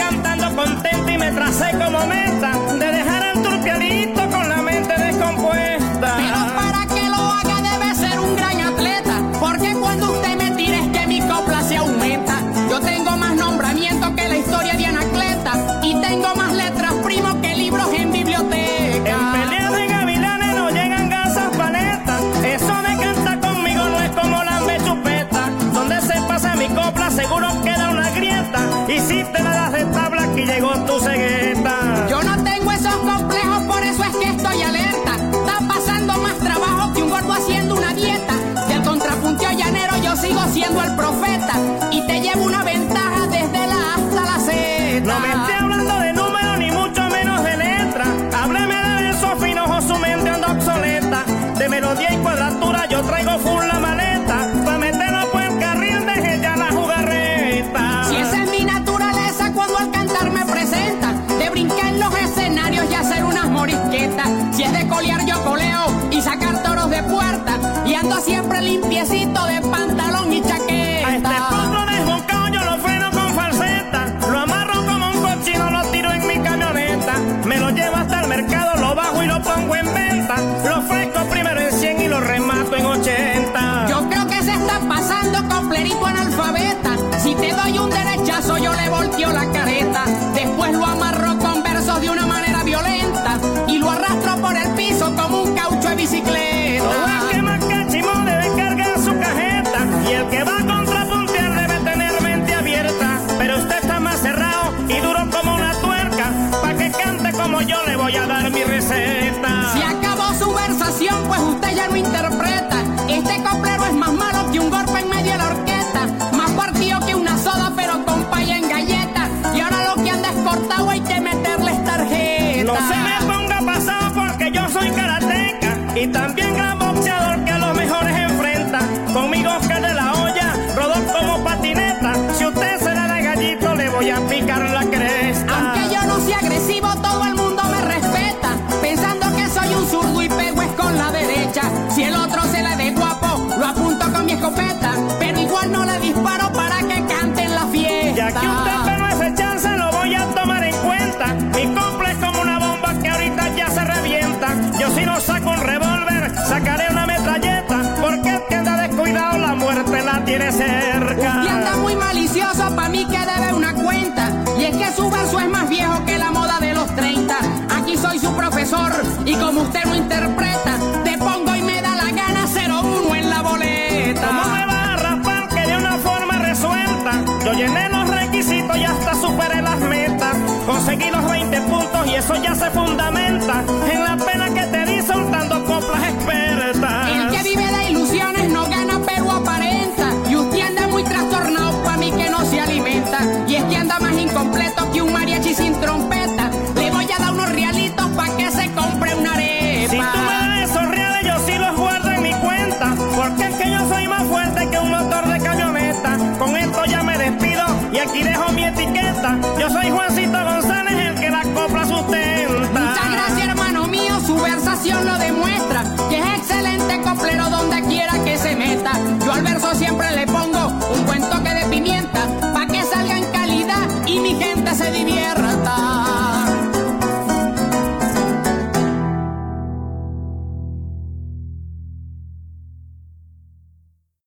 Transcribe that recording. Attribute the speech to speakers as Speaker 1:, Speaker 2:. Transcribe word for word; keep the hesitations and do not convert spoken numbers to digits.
Speaker 1: cantando contento y me tracé como meta de dejar al turpiadito con la mente descompuesta.
Speaker 2: Pero para que lo haga debe ser un gran atleta, porque cuando usted me tira es que mi copla se aumenta. Yo tengo más nombramiento que la historia de Anacleta y tengo más letras, primo, que libros en biblioteca.
Speaker 1: En peleas de gavilanes no llegan garzas paletas. Eso de cantar conmigo no es como lambe chupeta. Donde se pasa mi copla seguro queda una grieta, y si te la das de tabla aquí llegó tu cegueta.
Speaker 2: Yo no tengo esos complejos, por eso es que estoy alerta. Está pasando más trabajo que un gordo haciendo una dieta. Del contrapunteo llanero yo sigo siendo el profeta y te llevo una ventaja desde la A hasta la Z.
Speaker 1: No me esté hablando de números ni mucho menos de letra. Hábleme de versos finos o su mente anda obsoleta. De melodía y cuadratura yo traigo full la maleta. Pa' meterlo por el carril deje ya la jugarreta.
Speaker 2: Si esa es mi naturaleza cuando al cantar me presenta, de brincar en los escenarios y hacer unas morisquetas. Si es de colear yo coleo y sacar toros de puerta, y ando siempre limpiecito de pantalón y chaqueta.
Speaker 1: A este potro desbocado yo lo freno con falseta, lo amarro como un cochino, lo tiro en mi camioneta. Me lo llevo hasta el mercado, lo bajo y lo pongo en venta. Lo ofrezco primero en cien y lo remato en ochenta.
Speaker 2: Yo creo que se está pasando coplerito analfabeta. Si te doy un derechazo yo le volteo la careta. Después lo amarro con versos de una manera violenta y lo arrastro por el piso como un caucho de bicicleta.
Speaker 1: Todo el que más cachimón debe cargar su cajeta, y el que va a contrapuntear debe tener mente abierta. Pero usted está más cerrado y duro como una tuerca. Pa' que cante como yo le voy a dar mi receta.
Speaker 2: Si acabó su versación, pues usted ya no interpreta. Este coplero es más malo que un golpe en medio de la orquesta, más partido que una soda pero con paya en galleta. Y ahora lo que anda es cortado, hay que meterles tarjeta.
Speaker 1: No se me ponga pasado porque yo soy karateca y también gran boxeador que a los mejores enfrenta. Conmigo Oscar de la Hoya rodó como patineta. Si usted se da de gallito le voy a picar la cresta.
Speaker 2: Aunque yo no sea agresivo, todo el mundo me respeta, pensando que soy un zurdo y pego es con la derecha. Si el otro se le de guapo, lo apunto con mi escopeta, pero igual no le disparo para que cante en la fiesta.
Speaker 1: Ya que usted pero ese chance lo voy a tomar en cuenta. Mi copla es como una bomba que ahorita ya se revienta. Yo si no saco un revólver, sacaré una metralleta, porque el que anda descuidado la muerte la tiene cerca.
Speaker 2: Y anda muy malicioso, pa' mí que debe una cuenta, y es que su verso es más viejo que la moda de los treinta. Aquí soy su profesor y como usted no interpreta, te pongo y me da la gana cero uno en la boleta.
Speaker 1: ¿Cómo me va a raspar que de una forma resuelta? Yo llené los requisitos y hasta superé las metas. Conseguí los veinte puntos y eso ya se fundamenta en la pena que te di soltando coplas expertas.
Speaker 2: El que vive de ilusiones no gana pero aparenta, y usted anda muy trastornado, pa' mí que no se alimenta. Y es que anda más incompleto que un mariachi sin trompeta. Le voy a dar unos realitos pa' que se compre una arepa.
Speaker 1: Si tú me das esos reales yo sí los guardo en mi cuenta, porque es que yo soy más fuerte que un motor de camioneta. Con esto ya me despido y aquí dejo mi etiqueta. Yo soy Juancito González, el que la copla sustenta.
Speaker 2: Muchas gracias, hermano mío, su versación lo demuestra, que es excelente coplero donde quiera que se meta. Yo al verso siempre le pongo un buen toque de pimienta, pa' que salga en calidad y mi gente se divierta.